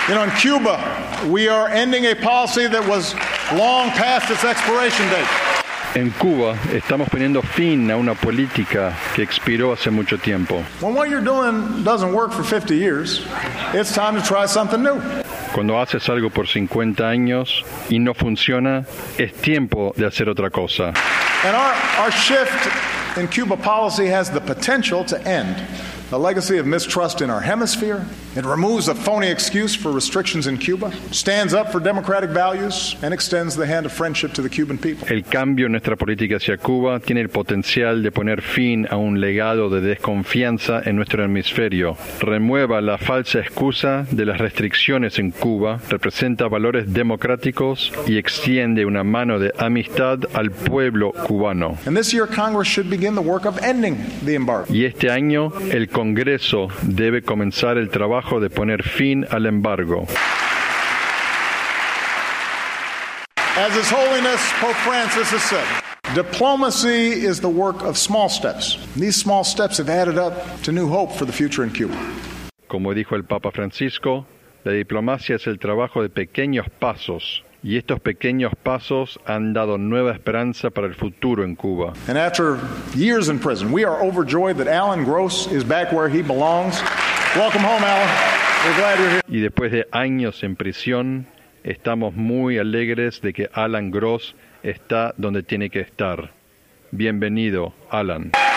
You know, in Cuba, we are ending a policy that was long past its expiration date. En Cuba estamos poniendo fin a una política que expiró hace mucho tiempo. When what you're doing doesn't work for 50 years, it's time to try something new. Cuando haces algo por 50 años y no funciona, es tiempo de hacer otra cosa. And our shift in Cuba policy has the potential to end a legacy of mistrust in our hemisphere. It removes a phony excuse for restrictions in Cuba, stands up for democratic values, and extends the hand of friendship to the Cuban people. El cambio en nuestra política hacia Cuba tiene el potencial de poner fin a un legado de desconfianza en nuestro hemisferio. Remueva la falsa excusa de las restricciones en Cuba, representa valores democráticos y extiende una mano de amistad al pueblo cubano. And this year, Congress should begin the work of ending the embargo. Y este año, el Congreso debe comenzar el trabajo de poner fin al embargo. As His Holiness Pope Francis has said, diplomacy is the work of small steps. These small steps have added up to new hope for the future in Cuba. Como dijo el Papa Francisco, la diplomacia es el trabajo de pequeños pasos, y estos pequeños pasos han dado nueva esperanza para el futuro en Cuba. And after years in prison, we are overjoyed that Alan Gross is back where he belongs. Welcome home, Alan. We're glad you're here. Y después de años en prisión, estamos muy alegres de que Alan Gross está donde tiene que estar. Bienvenido, Alan.